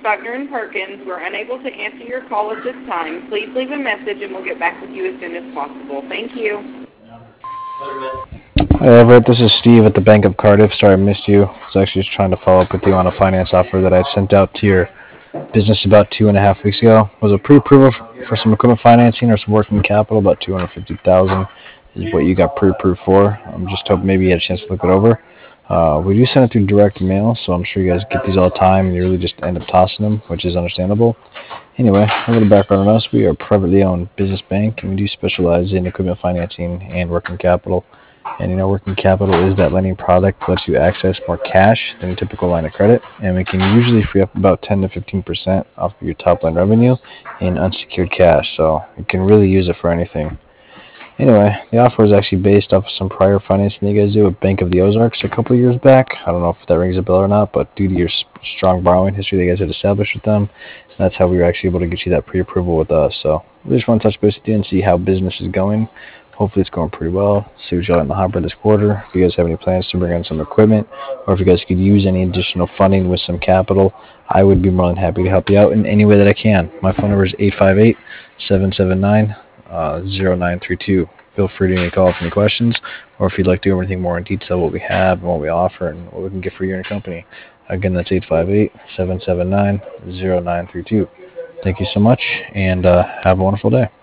Buckner and Perkins. We're unable to answer your call at this time. Please leave a message and we'll get back with you as soon as possible. Thank you. Hi Everett, this is Steve at the Bank of Cardiff. Sorry I missed you. I was actually just trying to follow up with you on a finance offer that I sent out to your business about 2.5 weeks ago. It was a pre-approval for some equipment financing or some working capital, about 250,000 is what you got pre-approved for. I'm just hoping maybe you had a chance to look it over. We do send it through direct mail, so I'm sure you guys get these all the time and you really just end up tossing them, which is understandable. Anyway, a little background on us. We are a privately owned business bank, and we do specialize in equipment financing and working capital. And working capital is that lending product that lets you access more cash than a typical line of credit, and we can usually free up about 10 to 15% off of your top line revenue in unsecured cash. So you can really use it for anything. Anyway, the offer was actually based off of some prior financing that you guys did with Bank of the Ozarks a couple of years back. I don't know if that rings a bell or not, but due to your strong borrowing history that you guys had established with them, that's how we were actually able to get you that pre-approval with us. So we just want to touch base with you and see how business is going. Hopefully it's going pretty well. See what you got in the hopper this quarter. If you guys have any plans to bring on some equipment, or if you guys could use any additional funding with some capital, I would be more than happy to help you out in any way that I can. My phone number is 858-779-0932. Feel free to give me a call with any questions, or if you'd like to go over anything more in detail, what we have and what we offer and what we can get for you and your company. Again, that's 858-779-0932. Thank you so much, and have a wonderful day.